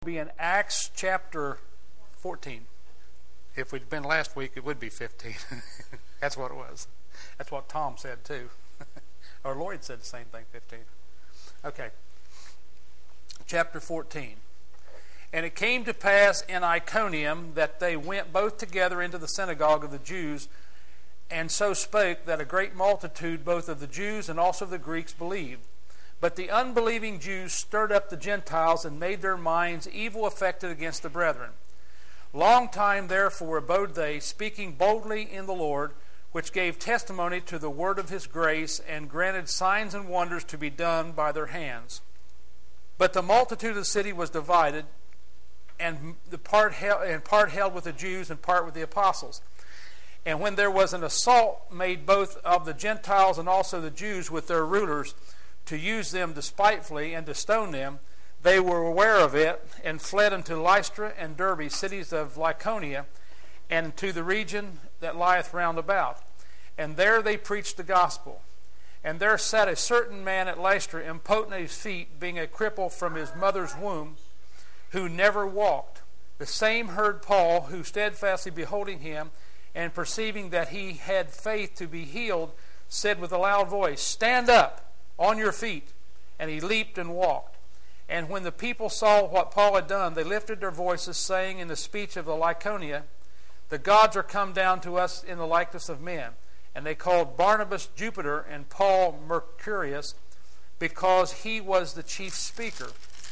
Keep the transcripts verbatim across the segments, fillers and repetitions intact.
Be in Acts chapter fourteen. If we'd been last week, it would be fifteen. That's what it was. That's what Tom said too. Or Lloyd said the same thing, fifteen. Okay. Chapter fourteen. And it came to pass in Iconium that they went both together into the synagogue of the Jews, and so spake that a great multitude both of the Jews and also of the Greeks believed. But the unbelieving Jews stirred up the Gentiles and made their minds evil affected against the brethren. Long time therefore abode they, speaking boldly in the Lord, which gave testimony to the word of his grace, and granted signs and wonders to be done by their hands. But the multitude of the city was divided, and the part held, and part held with the Jews and part with the apostles. And when there was an assault made both of the Gentiles and also the Jews with their rulers, to use them despitefully and to stone them, they were aware of it, and fled unto Lystra and Derbe, cities of Lycaonia, and to the region that lieth round about. And there they preached the gospel. And there sat a certain man at Lystra, impotent at his feet, being a cripple from his mother's womb, who never walked. The same heard Paul, who steadfastly beholding him, and perceiving that he had faith to be healed, said with a loud voice, Stand up on your feet. And he leaped and walked. And when the people saw what Paul had done, they lifted their voices, saying in the speech of the Lycaonia, The gods are come down to us in the likeness of men. And they called Barnabas Jupiter and Paul Mercurius, because he was the chief speaker.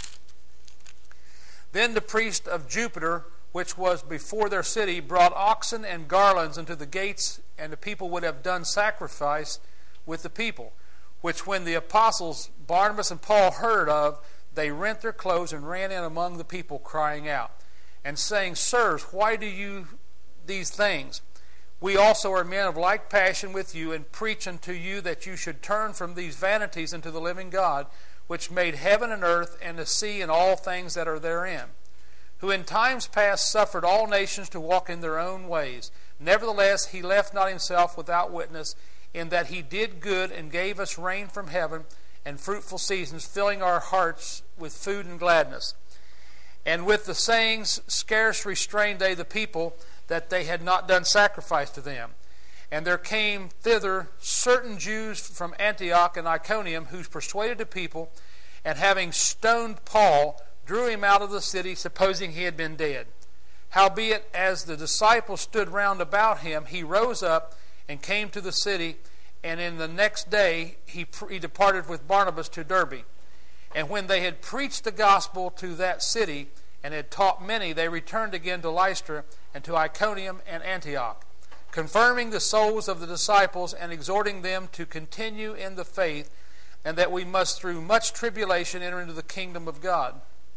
Then the priest of Jupiter, which was before their city, brought oxen and garlands into the gates, and the people would have done sacrifice with the people. Which when the apostles Barnabas and Paul heard of, they rent their clothes and ran in among the people, crying out, and saying, Sirs, why do you these things? We also are men of like passion with you, and preach unto you that you should turn from these vanities unto the living God, which made heaven and earth and the sea and all things that are therein, who in times past suffered all nations to walk in their own ways. Nevertheless, he left not himself without witness, in that he did good and gave us rain from heaven and fruitful seasons, filling our hearts with food and gladness. And with the sayings scarce restrained they the people, that they had not done sacrifice to them. And there came thither certain Jews from Antioch and Iconium, who persuaded the people, and having stoned Paul, drew him out of the city, supposing he had been dead. Howbeit, as the disciples stood round about him, he rose up and came to the city, and in the next day he, he departed with Barnabas to Derbe. And when they had preached the gospel to that city, and had taught many, they returned again to Lystra, and to Iconium and Antioch, confirming the souls of the disciples, and exhorting them to continue in the faith, and that we must through much tribulation enter into the kingdom of God.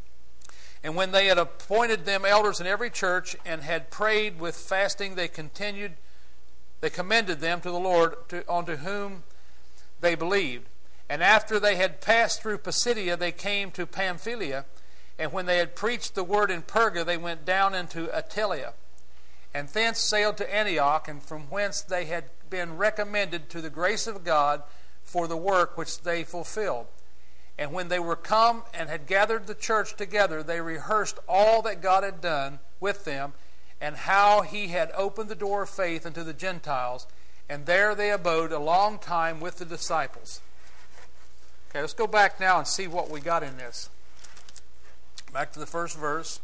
And when they had appointed them elders in every church, and had prayed with fasting, they continued They commended them to the Lord, to, unto whom they believed. And after they had passed through Pisidia, they came to Pamphylia. And when they had preached the word in Perga, they went down into Attalia, and thence sailed to Antioch, and from whence they had been recommended to the grace of God for the work which they fulfilled. And when they were come and had gathered the church together, they rehearsed all that God had done with them, and how he had opened the door of faith unto the Gentiles, and there they abode a long time with the disciples. Okay, let's go back now and see what we got in this. Back to the first verse.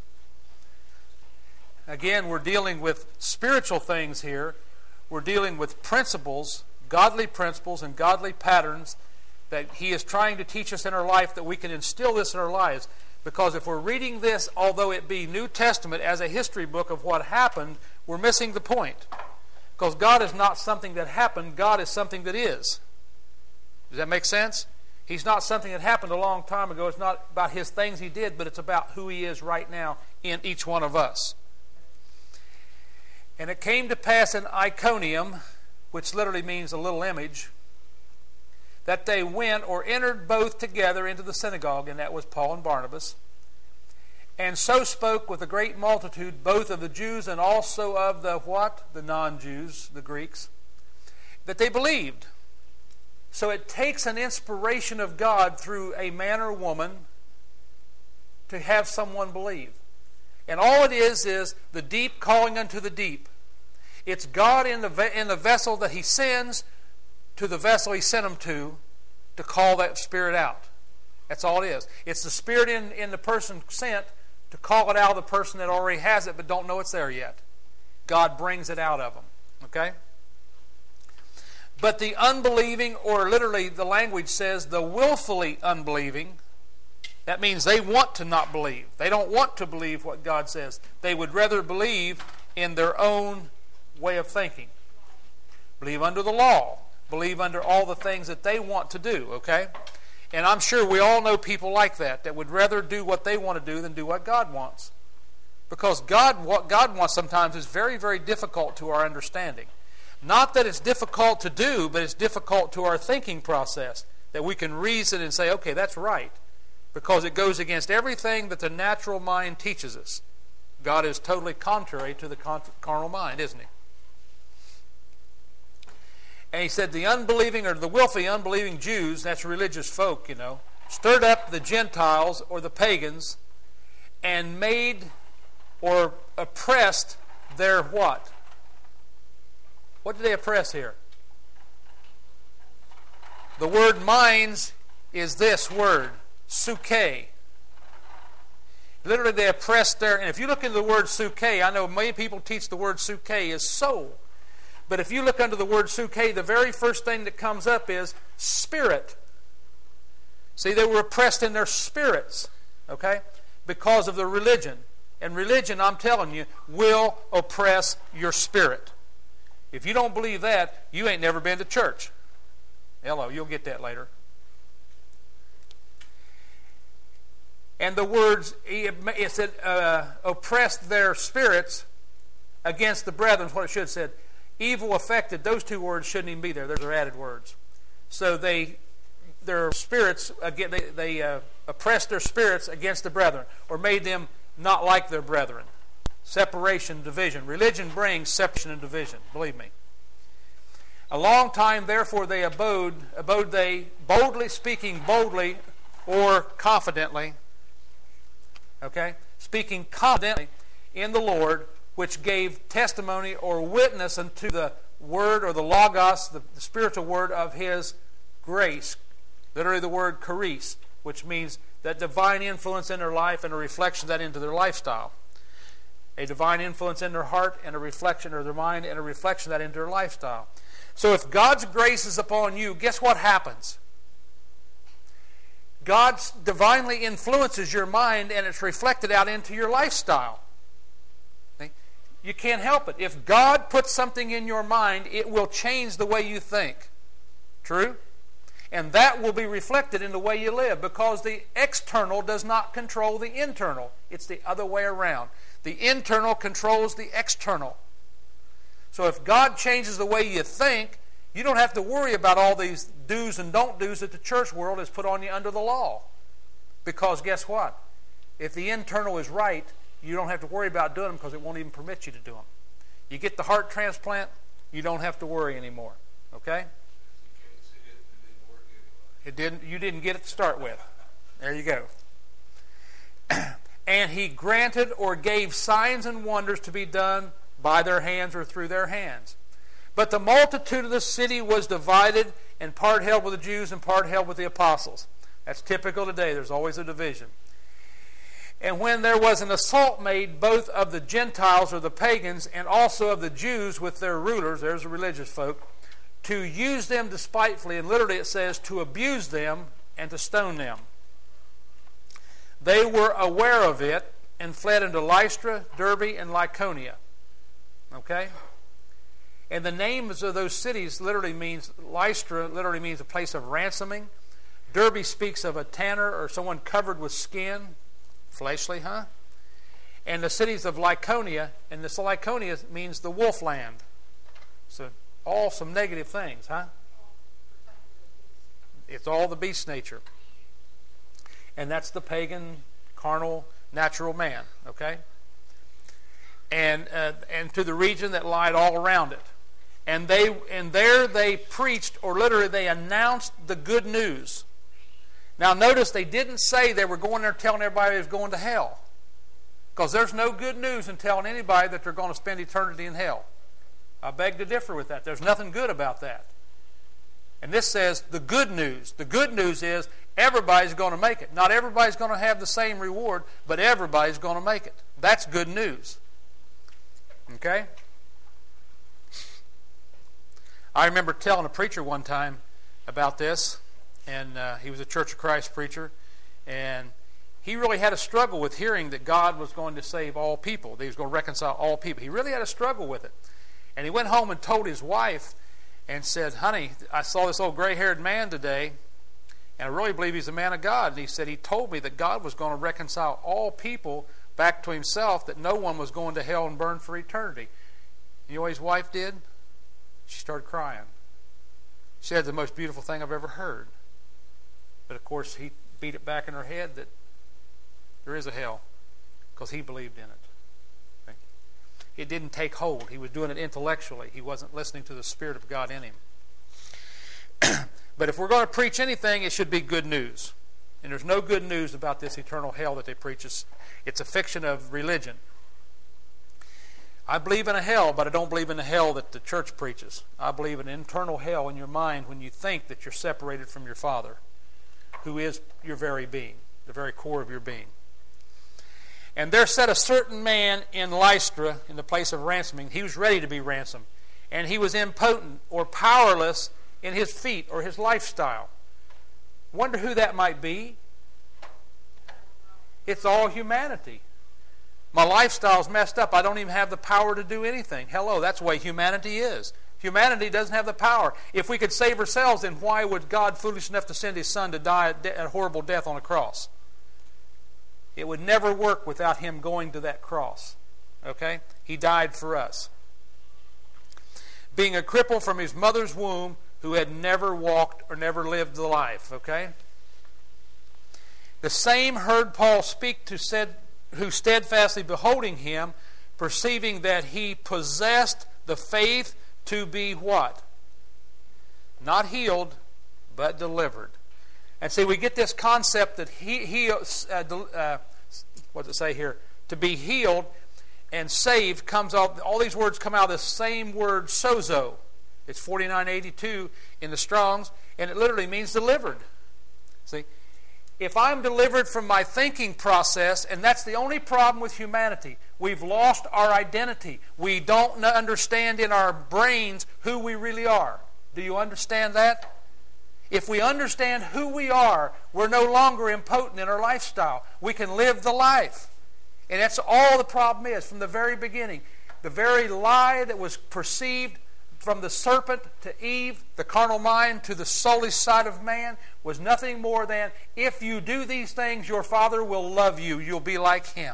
Again, we're dealing with spiritual things here. We're dealing with principles, godly principles and godly patterns that he is trying to teach us in our life, that we can instill this in our lives. Because if we're reading this, although it be New Testament, as a history book of what happened, we're missing the point. Because God is not something that happened, God is something that is. Does that make sense? He's not something that happened a long time ago. It's not about his things he did, but it's about who he is right now in each one of us. And it came to pass in Iconium, which literally means a little image, that they went or entered both together into the synagogue, and that was Paul and Barnabas, and so spoke with a great multitude, both of the Jews and also of the what? The non-Jews, the Greeks, that they believed. So it takes an inspiration of God through a man or woman to have someone believe. And all it is is the deep calling unto the deep. It's God in the, ve- in the vessel that He sends to the vessel He sent them to, to call that spirit out. That's all it is. It's the spirit in, in the person sent to call it out of the person that already has it but don't know it's there yet. God brings it out of them. Okay? But the unbelieving, or literally the language says the willfully unbelieving, that means they want to not believe. They don't want to believe what God says. They would rather believe in their own way of thinking. Believe under the law. Believe under all the things that they want to do, okay? And I'm sure we all know people like that, that would rather do what they want to do than do what God wants. Because God, what God wants sometimes is very, very difficult to our understanding. Not that it's difficult to do, but it's difficult to our thinking process. That we can reason and say, okay, that's right. Because it goes against everything that the natural mind teaches us. God is totally contrary to the carnal mind, isn't He? And He said the unbelieving, or the willfully unbelieving Jews, that's religious folk, you know, stirred up the Gentiles or the pagans and made or oppressed their what? What did they oppress here? The word minds is this word, suke. Literally they oppressed their, and if you look into the word suke, I know many people teach the word suke is soul. But if you look under the word suke, the very first thing that comes up is spirit. See, they were oppressed in their spirits, okay, because of their religion. And religion, I'm telling you, will oppress your spirit. If you don't believe that, you ain't never been to church. Hello, you'll get that later. And the words, it said, uh, oppressed their spirits against the brethren, is what it should have said. Evil affected, those two words shouldn't even be there. Those are added words. So they, their spirits, again, they, they uh, oppressed their spirits against the brethren, or made them not like their brethren. Separation, division. Religion brings separation and division, believe me. A long time, therefore, they abode, abode they, boldly speaking boldly or confidently, okay, speaking confidently in the Lord, which gave testimony or witness unto the word or the logos, the, the spiritual word of His grace. Literally the word charis, which means that divine influence in their life and a reflection of that into their lifestyle. A divine influence in their heart and a reflection of their mind and a reflection of that into their lifestyle. So if God's grace is upon you, guess what happens? God divinely influences your mind and it's reflected out into your lifestyle. See? You can't help it. If God puts something in your mind, it will change the way you think. True? And that will be reflected in the way you live because the external does not control the internal. It's the other way around. The internal controls the external. So if God changes the way you think, you don't have to worry about all these do's and don't do's that the church world has put on you under the law. Because guess what? If the internal is right, you don't have to worry about doing them because it won't even permit you to do them. You get the heart transplant, you don't have to worry anymore. Okay? It didn't. You didn't get it to start with. There you go. And He granted or gave signs and wonders to be done by their hands or through their hands. But the multitude of the city was divided, and part held with the Jews and part held with the apostles. That's typical today. There's always a division. And when there was an assault made both of the Gentiles or the pagans and also of the Jews with their rulers, there's the religious folk, to use them despitefully, and literally it says to abuse them and to stone them. They were aware of it and fled into Lystra, Derbe, and Lycaonia. Okay? And the names of those cities literally means, Lystra literally means a place of ransoming. Derbe speaks of a tanner or someone covered with skin. Fleshly, huh? And the cities of Lycaonia, and this Lycaonia means the wolf land. So all some negative things, huh? It's all the beast nature. And that's the pagan, carnal, natural man, okay? And uh, and to the region that lied all around it. And they and there they preached, or literally they announced the good news. Now notice they didn't say they were going there telling everybody they was going to hell. Because there's no good news in telling anybody that they're going to spend eternity in hell. I beg to differ with that. There's nothing good about that. And this says the good news. The good news is everybody's going to make it. Not everybody's going to have the same reward, but everybody's going to make it. That's good news. Okay? I remember telling a preacher one time about this, and uh, he was a Church of Christ preacher, and he really had a struggle with hearing that God was going to save all people, that he was going to reconcile all people. He really had a struggle with it. And he went home and told his wife and said, honey, I saw this old gray-haired man today, and I really believe he's a man of God. And he said he told me that God was going to reconcile all people back to himself, that no one was going to hell and burn for eternity. You know what his wife did? She started crying. She said, the most beautiful thing I've ever heard. But of course, he beat it back in her head that there is a hell, because he believed in it. Okay? It didn't take hold. He was doing it intellectually. He wasn't listening to the Spirit of God in him. But if we're going to preach anything, it should be good news. And there's no good news about this eternal hell that they preach. It's, it's a fiction of religion. I believe in a hell, but I don't believe in the hell that the church preaches. I believe in an internal hell in your mind when you think that you're separated from your Father, who is your very being, the very core of your being. And there sat a certain man in Lystra in the place of ransoming. He was ready to be ransomed. And he was impotent or powerless in his feet or his lifestyle. Wonder who that might be? It's all humanity. My lifestyle's messed up. I don't even have the power to do anything. Hello, that's the way humanity is. Humanity doesn't have the power. If we could save ourselves, then why would God foolish enough to send His Son to die a horrible death on a cross? It would never work without Him going to that cross. Okay? He died for us. Being a cripple from his mother's womb, who had never walked or never lived the life. Okay? The same heard Paul speak to said, who steadfastly beholding him, perceiving that he possessed the faith to be what? Not healed, but delivered. And see, we get this concept that he, he uh, uh, what does it say here? To be healed and saved comes out, all these words come out of the same word, sozo. It's forty-nine eighty-two in the Strong's, and it literally means delivered. See? If I'm delivered from my thinking process, and that's the only problem with humanity, we've lost our identity. We don't understand in our brains who we really are. Do you understand that? If we understand who we are, we're no longer impotent in our lifestyle. We can live the life. And that's all the problem is from the very beginning. The very lie that was perceived from the serpent to Eve, the carnal mind, to the soulish side of man, was nothing more than, if you do these things, your Father will love you. You'll be like Him.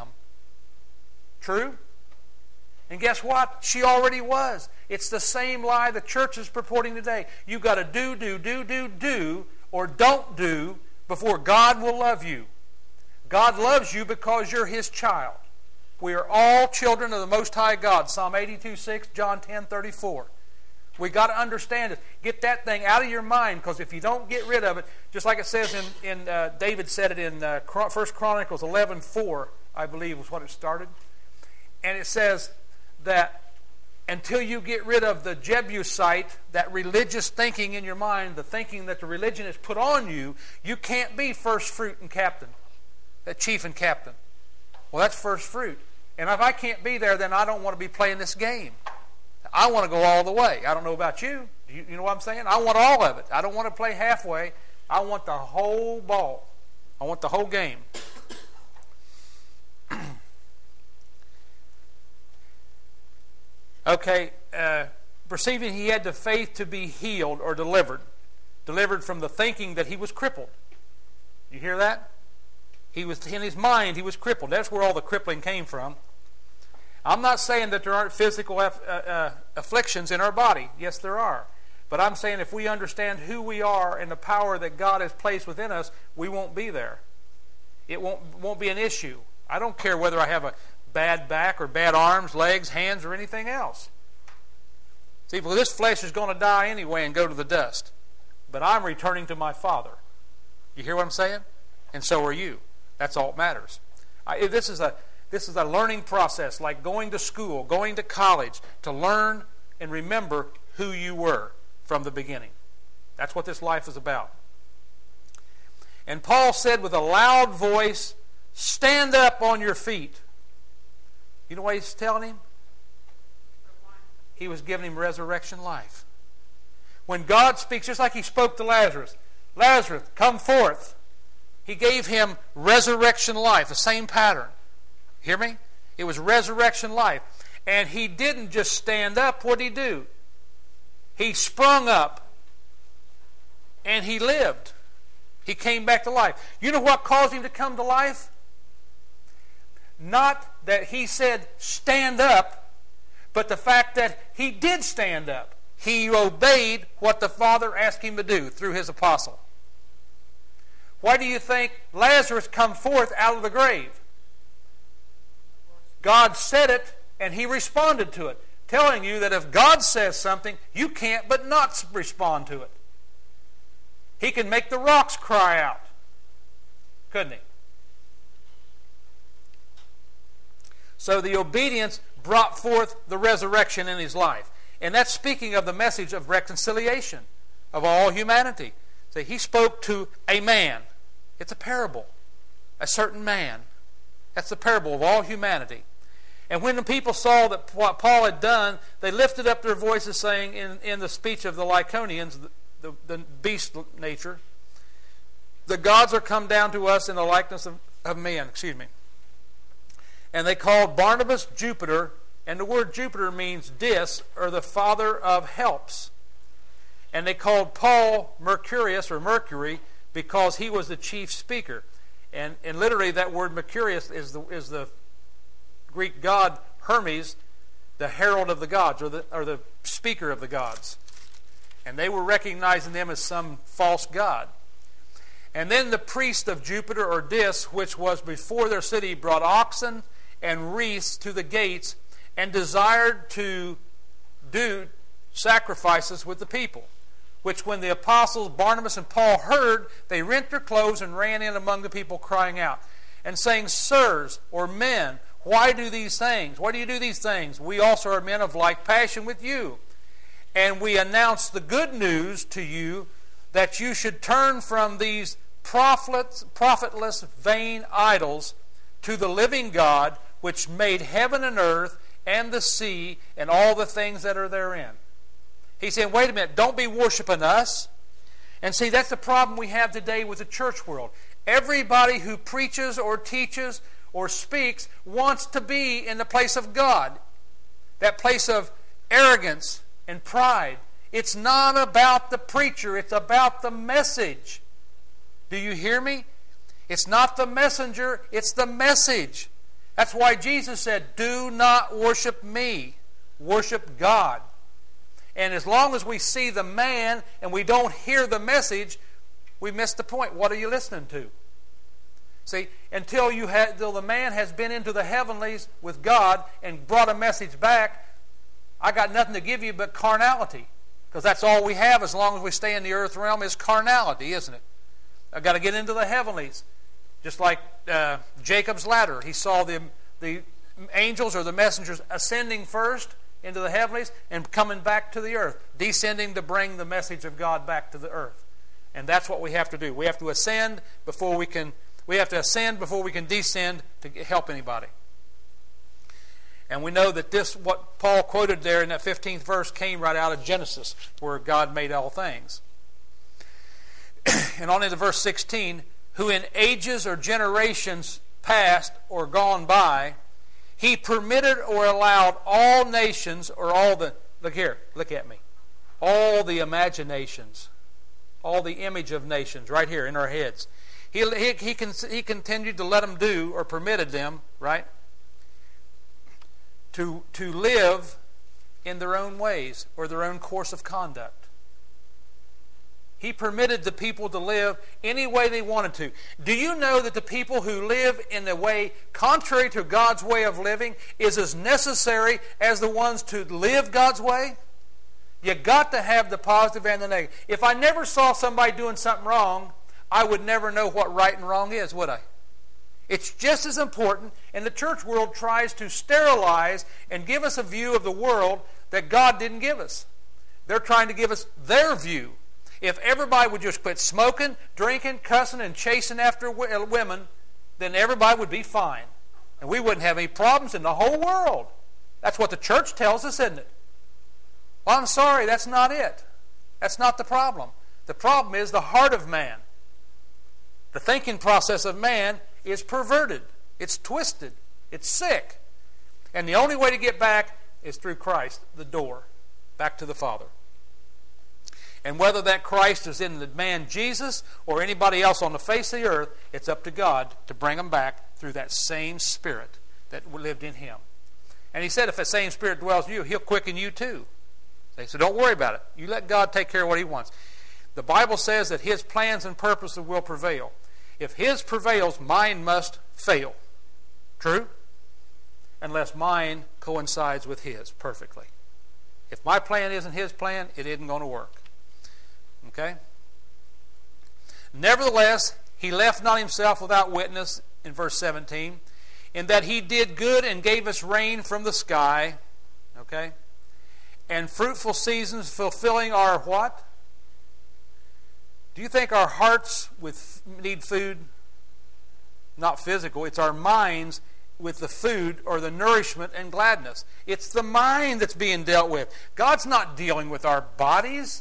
True? And guess what? She already was. It's the same lie the church is purporting today. You've got to do, do, do, do, do, or don't do before God will love you. God loves you because you're His child. We are all children of the Most High God. Psalm eighty-two six, John ten thirty-four. We got to understand it. Get that thing out of your mind, because if you don't get rid of it, just like it says in, in uh, David said it in uh, First Chronicles eleven four, I believe was what it started. And it says that until you get rid of the Jebusite, that religious thinking in your mind, the thinking that the religion has put on you, you can't be first fruit and captain, that chief and captain. Well, that's first fruit. And if I can't be there, then I don't want to be playing this game. I want to go all the way. I don't know about you. you. You know what I'm saying? I want all of it. I don't want to play halfway. I want the whole ball. I want the whole game. Okay, uh, perceiving he had the faith to be healed or delivered. Delivered from the thinking that he was crippled. You hear that? He was, in his mind, he was crippled. That's where all the crippling came from. I'm not saying that there aren't physical aff- uh, uh, afflictions in our body. Yes, there are. But I'm saying if we understand who we are and the power that God has placed within us, we won't be there. It won't, won't be an issue. I don't care whether I have a bad back or bad arms, legs, hands, or anything else. See, well, this flesh is going to die anyway and go to the dust. But I'm returning to my Father. You hear what I'm saying? And so are you. That's all that matters. I, this is a this is a learning process, like going to school, going to college, to learn and remember who you were from the beginning. That's what this life is about. And Paul said with a loud voice, stand up on your feet. You know what he's telling him? He was giving him resurrection life. When God speaks, just like he spoke to Lazarus, Lazarus, come forth. He gave him resurrection life, the same pattern. Hear me? It was resurrection life. And he didn't just stand up. What did he do? He sprung up and he lived. He came back to life. You know what caused him to come to life? Not that he said, stand up, but the fact that he did stand up. He obeyed what the Father asked him to do through his apostle. Why do you think Lazarus come forth out of the grave? God said it, and he responded to it, telling you that if God says something, you can't but not respond to it. He can make the rocks cry out, couldn't he? So the obedience brought forth the resurrection in his life. And that's speaking of the message of reconciliation of all humanity. So he spoke to a man. It's a parable. A certain man. That's the parable of all humanity. And when the people saw that what Paul had done, they lifted up their voices saying in, in the speech of the Lycaonians, the, the, the beast nature, the gods are come down to us in the likeness of, of men. Excuse me. And they called Barnabas Jupiter, and the word Jupiter means dis, or the father of helps. And they called Paul Mercurius, or Mercury, because he was the chief speaker. And, and literally that word Mercurius is the, is the Greek god Hermes, the herald of the gods, or the, or the speaker of the gods. And they were recognizing them as some false god. And then the priest of Jupiter, or Dis, which was before their city, brought oxen and wreaths to the gates and desired to do sacrifices with the people. Which when the apostles Barnabas and Paul heard, they rent their clothes and ran in among the people crying out and saying, sirs, or men, why do these things? Why do you do these things? We also are men of like passion with you. And we announce the good news to you that you should turn from these profitless, profitless, vain idols to the living God, which made heaven and earth and the sea and all the things that are therein. He's saying, wait a minute, don't be worshiping us. And see, that's the problem we have today with the church world. Everybody who preaches or teaches or speaks wants to be in the place of God. That place of arrogance and pride. It's not about the preacher, it's about the message. Do you hear me? It's not the messenger, it's the message. That's why Jesus said, do not worship me, worship God. And as long as we see the man and we don't hear the message, we miss the point. What are you listening to? See, until you have, until the man has been into the heavenlies with God and brought a message back, I got nothing to give you but carnality. Because that's all we have as long as we stay in the earth realm is carnality, isn't it? I've got to get into the heavenlies. Just like uh, Jacob's ladder. He saw the, the angels or the messengers ascending first into the heavenlies and coming back to the earth. Descending to bring the message of God back to the earth. And that's what we have to do. We have to ascend before we can we have to ascend before we can descend to help anybody. And we know that this, what Paul quoted there in that fifteenth verse, came right out of Genesis, where God made all things. And on into verse sixteen, who in ages or generations past or gone by, he permitted or allowed all nations, or all the, look here, look at me, all the imaginations, all the image of nations, right here in our heads. He, he, he, con, he continued to let them do, or permitted them, right, to, to live in their own ways, or their own course of conduct. He permitted the people to live any way they wanted to. Do you know that the people who live in a way contrary to God's way of living is as necessary as the ones to live God's way? You got to have the positive and the negative. If I never saw somebody doing something wrong, I would never know what right and wrong is, would I? It's just as important, and the church world tries to sterilize and give us a view of the world that God didn't give us. They're trying to give us their view. If everybody would just quit smoking, drinking, cussing, and chasing after women, then everybody would be fine. And we wouldn't have any problems in the whole world. That's what the church tells us, isn't it? Well, I'm sorry, that's not it. That's not the problem. The problem is the heart of man. The thinking process of man is perverted. It's twisted. It's sick. And the only way to get back is through Christ, the door, back to the Father. And whether that Christ is in the man Jesus or anybody else on the face of the earth, it's up to God to bring them back through that same Spirit that lived in him. And he said if that same Spirit dwells in you, he'll quicken you too. So don't worry about it. You let God take care of what he wants. The Bible says that his plans and purposes will prevail. If his prevails, mine must fail. True? Unless mine coincides with his perfectly. If my plan isn't his plan, it isn't going to work. Okay? Nevertheless, he left not himself without witness, in verse seventeen, in that he did good and gave us rain from the sky, okay, and fruitful seasons, fulfilling our what? Do you think our hearts with need food? Not physical. It's our minds with the food or the nourishment and gladness. It's the mind that's being dealt with. God's not dealing with our bodies.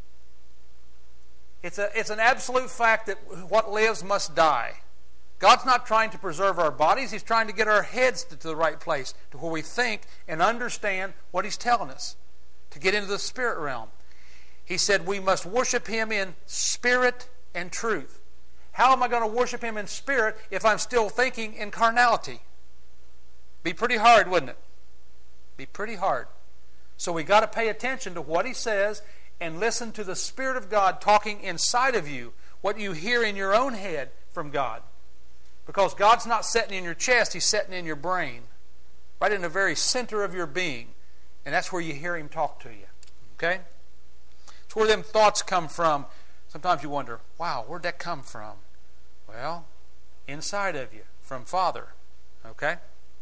It's a, it's an absolute fact that what lives must die. God's not trying to preserve our bodies. He's trying to get our heads to, to the right place, to where we think and understand what he's telling us, to get into the spirit realm. He said we must worship him in spirit and truth. How am I going to worship him in spirit if I'm still thinking in carnality? Be pretty hard, wouldn't it? Be pretty hard. So we got to pay attention to what he says and listen to the Spirit of God talking inside of you, what you hear in your own head from God. Because God's not sitting in your chest, he's sitting in your brain, right in the very center of your being. And that's where you hear him talk to you. Okay? It's where them thoughts come from. Sometimes you wonder, wow, where'd that come from? Well, inside of you, from Father. Okay?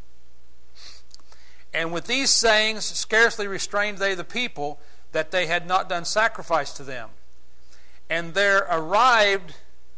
And with these sayings, scarcely restrained they the people, that they had not done sacrifice to them. And there arrived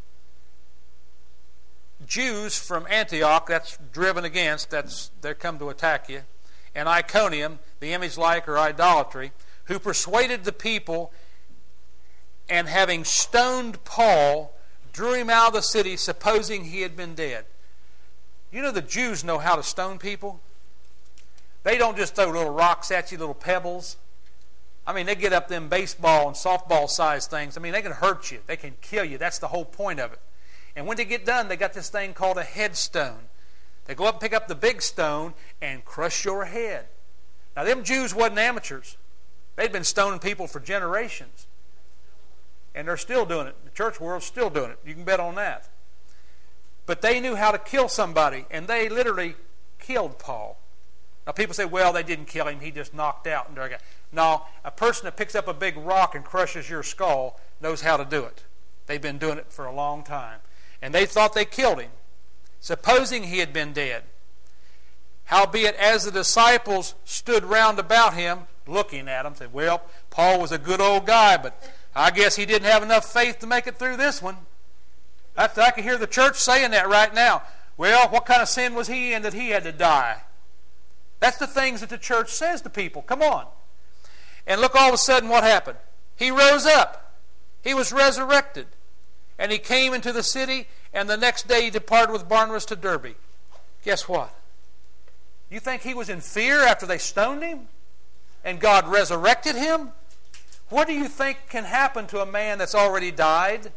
Jews from Antioch, that's driven against, that's they come to attack you, and Iconium, the image-like or idolatry, who persuaded the people, and having stoned Paul, drew him out of the city, supposing he had been dead. You know the Jews know how to stone people? They don't just throw little rocks at you, little pebbles. I mean, they get up them baseball and softball size things. I mean, they can hurt you. They can kill you. That's the whole point of it. And when they get done, they got this thing called a headstone. They go up and pick up the big stone and crush your head. Now, them Jews wasn't amateurs. They'd been stoning people for generations. And they're still doing it. The church world's still doing it. You can bet on that. But they knew how to kill somebody, and they literally killed Paul. Now, people say, well, they didn't kill him. He just knocked out. And no, a person that picks up a big rock and crushes your skull knows how to do it. They've been doing it for a long time. And they thought they killed him, supposing he had been dead. Howbeit, as the disciples stood round about him, looking at him, said, well, Paul was a good old guy, but I guess he didn't have enough faith to make it through this one. I, I can hear the church saying that right now. Well, what kind of sin was he in that he had to die? That's the things that the church says to people. Come on. And look, all of a sudden what happened? He rose up. He was resurrected. And he came into the city, and the next day he departed with Barnabas to Derbe. Guess what? You think he was in fear after they stoned him? And God resurrected him? What do you think can happen to a man that's already died?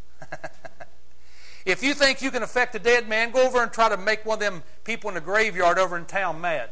If you think you can affect a dead man, go over and try to make one of them people in the graveyard over in town mad.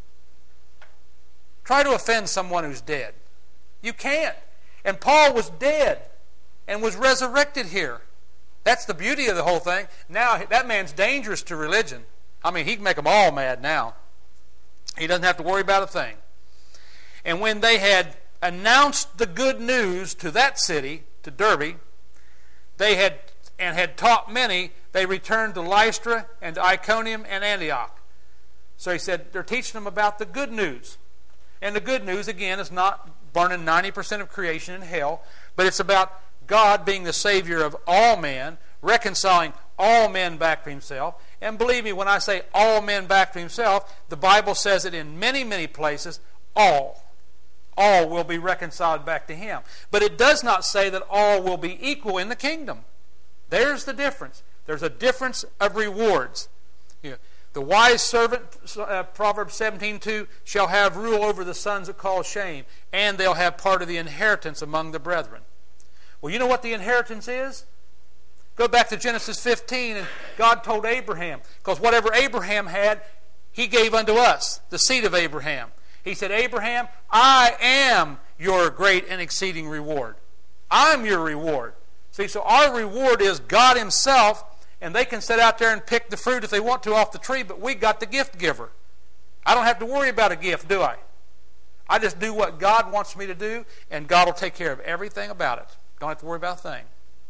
Try to offend someone who's dead. You can't. And Paul was dead and was resurrected here. That's the beauty of the whole thing. Now, that man's dangerous to religion. I mean, he can make them all mad now. He doesn't have to worry about a thing. And when they had announced the good news to that city, to Derbe, they had and had taught many, they returned to Lystra and to Iconium and Antioch. So he said they're teaching them about the good news. And the good news, again, is not burning ninety percent of creation in hell, but it's about God being the Savior of all men, reconciling all men back to Himself. And believe me, when I say all men back to Himself, the Bible says it in many, many places, all. All will be reconciled back to Him. But it does not say that all will be equal in the kingdom. There's the difference. There's a difference of rewards. You know, the wise servant, uh, Proverbs seventeen two, shall have rule over the sons that cause shame, and they'll have part of the inheritance among the brethren. Well, you know what the inheritance is? Go back to Genesis fifteen, and God told Abraham, because whatever Abraham had, He gave unto us, the seed of Abraham. He said, Abraham, I am your great and exceeding reward. I'm your reward. See, so our reward is God Himself, and they can sit out there and pick the fruit if they want to off the tree, but we got the gift giver. I don't have to worry about a gift, do I? I just do what God wants me to do, and God will take care of everything about it. Don't have to worry about a thing.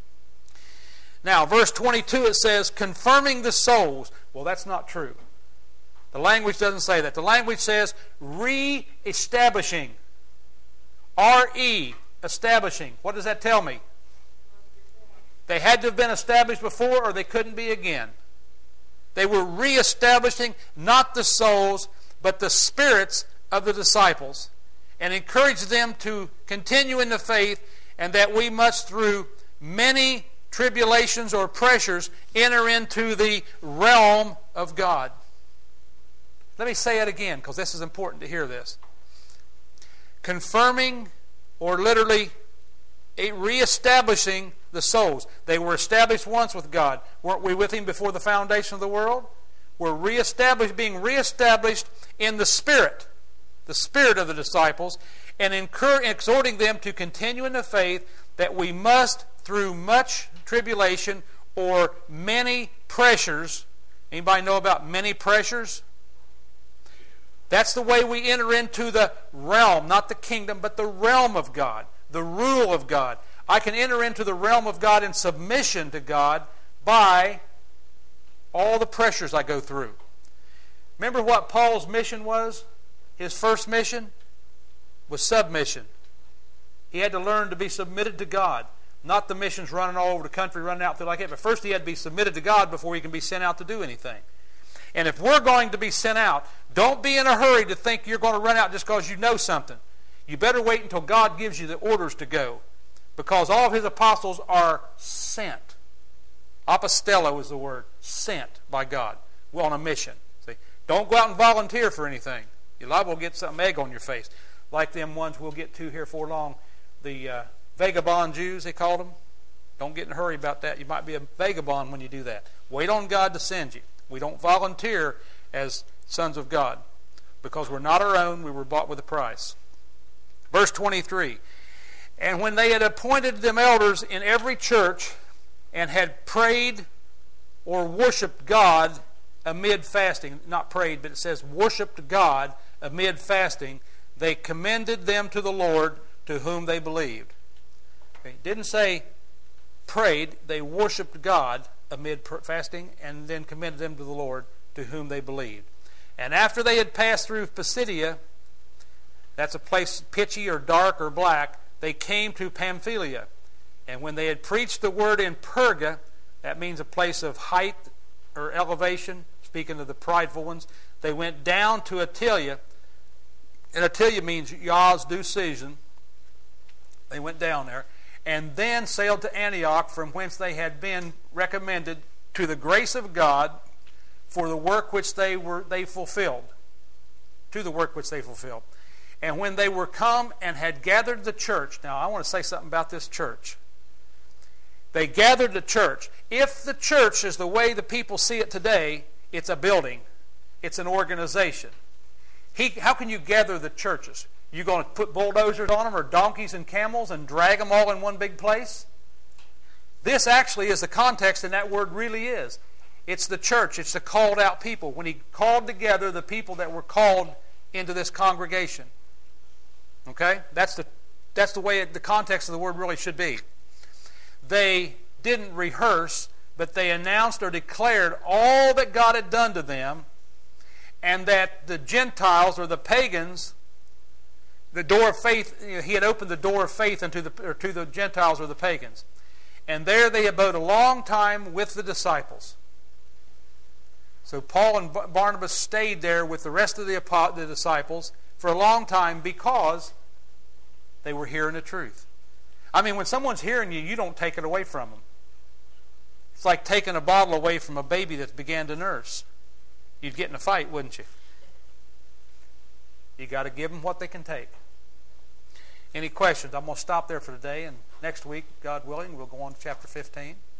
Now, verse twenty-two, it says, confirming the souls. Well, that's not true. The language doesn't say that. The language says re-establishing. R-E, establishing. What does that tell me? They had to have been established before, or they couldn't be again. They were re-establishing not the souls, but the spirits of the disciples, and encouraged them to continue in the faith, and that we must, through many tribulations or pressures, enter into the realm of God. Let me say it again, because this is important to hear this. Confirming, or literally re-establishing the souls. They were established once with God. Weren't we with Him before the foundation of the world? We're re-established, being re-established in the Spirit, the Spirit of the disciples, and incur, exhorting them to continue in the faith, that we must, through much tribulation or many pressures. Anybody know about many pressures? That's the way we enter into the realm, not the kingdom, but the realm of God, the rule of God. I can enter into the realm of God in submission to God by all the pressures I go through. Remember what Paul's mission was? His first mission was submission. He had to learn to be submitted to God. Not the missions running all over the country, running out there like that. But first he had to be submitted to God before he can be sent out to do anything. And if we're going to be sent out, don't be in a hurry to think you're going to run out just because you know something. You better wait until God gives you the orders to go. Because all of His apostles are sent. Apostello is the word. Sent by God. We're on a mission. See? Don't go out and volunteer for anything. You're liable to get some egg on your face. Like them ones we'll get to here for long. The uh, vagabond Jews, they called them. Don't get in a hurry about that. You might be a vagabond when you do that. Wait on God to send you. We don't volunteer as sons of God, because we're not our own. We were bought with a price. Verse twenty-three, and when they had appointed them elders in every church, and had prayed or worshipped God amid fasting, not prayed, but it says worshipped God amid fasting, they commended them to the Lord, to whom they believed. Okay. It didn't say prayed, they worshipped God amid fasting, and then commended them to the Lord, to whom they believed. And after they had passed through Pisidia, that's a place pitchy or dark or black, they came to Pamphylia. And when they had preached the word in Perga, that means a place of height or elevation, speaking of the prideful ones, they went down to Attalia. And Attalia means Yah's due season. They went down there. And then sailed to Antioch, from whence they had been recommended to the grace of God for the work which they were they fulfilled. To the work which they fulfilled. And when they were come and had gathered the church, now I want to say something about this church. They gathered the church. If the church is the way the people see it today, it's a building. It's an organization. He, how can you gather the churches? You going to put bulldozers on them, or donkeys and camels, and drag them all in one big place? This actually is the context, and that word really is. It's the church. It's the called out people. When He called together the people that were called into this congregation. Okay? That's the, that's the way it, the context of the word really should be. They didn't rehearse, but they announced or declared all that God had done to them, and that the Gentiles or the pagans, the door of faith, you know, he had opened the door of faith into the, or to the Gentiles or the pagans. And there they abode a long time with the disciples. So Paul and Barnabas stayed there with the rest of the, the disciples for a long time because they were hearing the truth. I mean, when someone's hearing you, you don't take it away from them. It's like taking a bottle away from a baby that's began to nurse. You'd get in a fight, wouldn't you? You got to give them what they can take. Any questions? I'm going to stop there for today, and next week, God willing, we'll go on to chapter fifteen.